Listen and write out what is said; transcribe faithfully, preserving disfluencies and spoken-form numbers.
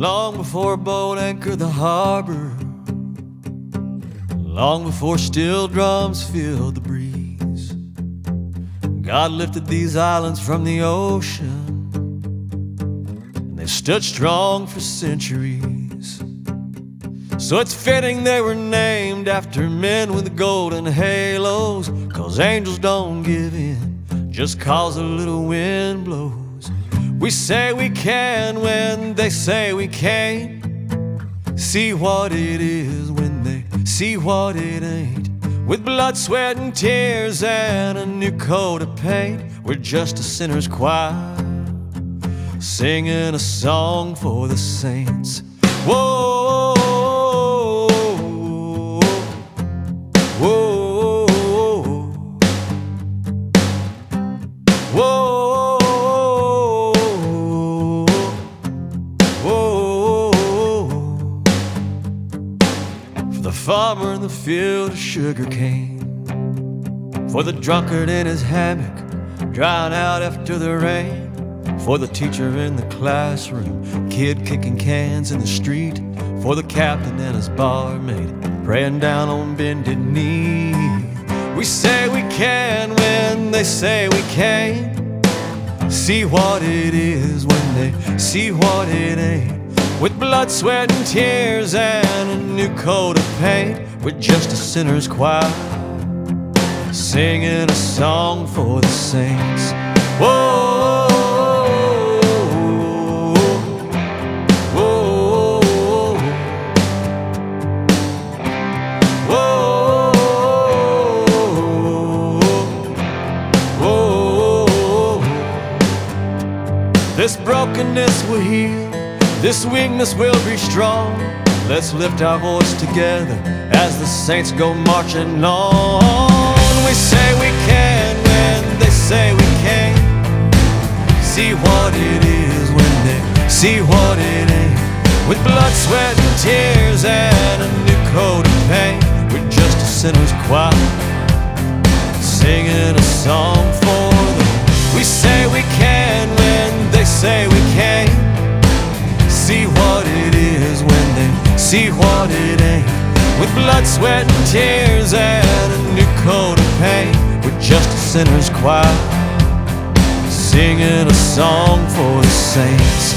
Long before a boat anchored the harbor, long before steel drums filled the breeze, God lifted these islands from the ocean, and they've stood strong for centuries. So it's fitting they were named after men with golden halos, 'cause angels don't give in just 'cause a little wind blows. We say we can when they say we can't. See what it is when they see what it ain't. With blood, sweat, and tears and a new coat of paint, we're just a sinner's choir, singing a song for the saints. Whoa, whoa, whoa. The farmer in the field of sugar cane, for the drunkard in his hammock, drying out after the rain, for the teacher in the classroom, kid kicking cans in the street, for the captain and his barmaid, praying down on bended knee. We say we can when they say we can't. See what it is when they see what it ain't. With blood, sweat, and tears and a new coat of paint, we're just a sinner's choir, singing a song for the saints. Whoa, whoa, whoa, whoa. This brokenness will heal, this weakness will be strong. Let's lift our voice together as the saints go marching on. We say we can when they say we can't. See what it is when they see what it ain't. With blood, sweat, and tears and a new coat of paint, we're just a sinner's choir, singing a song for them. We say we can when they say we can't. See what it is when they see what it ain't. With blood, sweat, and tears and a new coat of paint, we're just a sinner's choir, singing a song for the saints.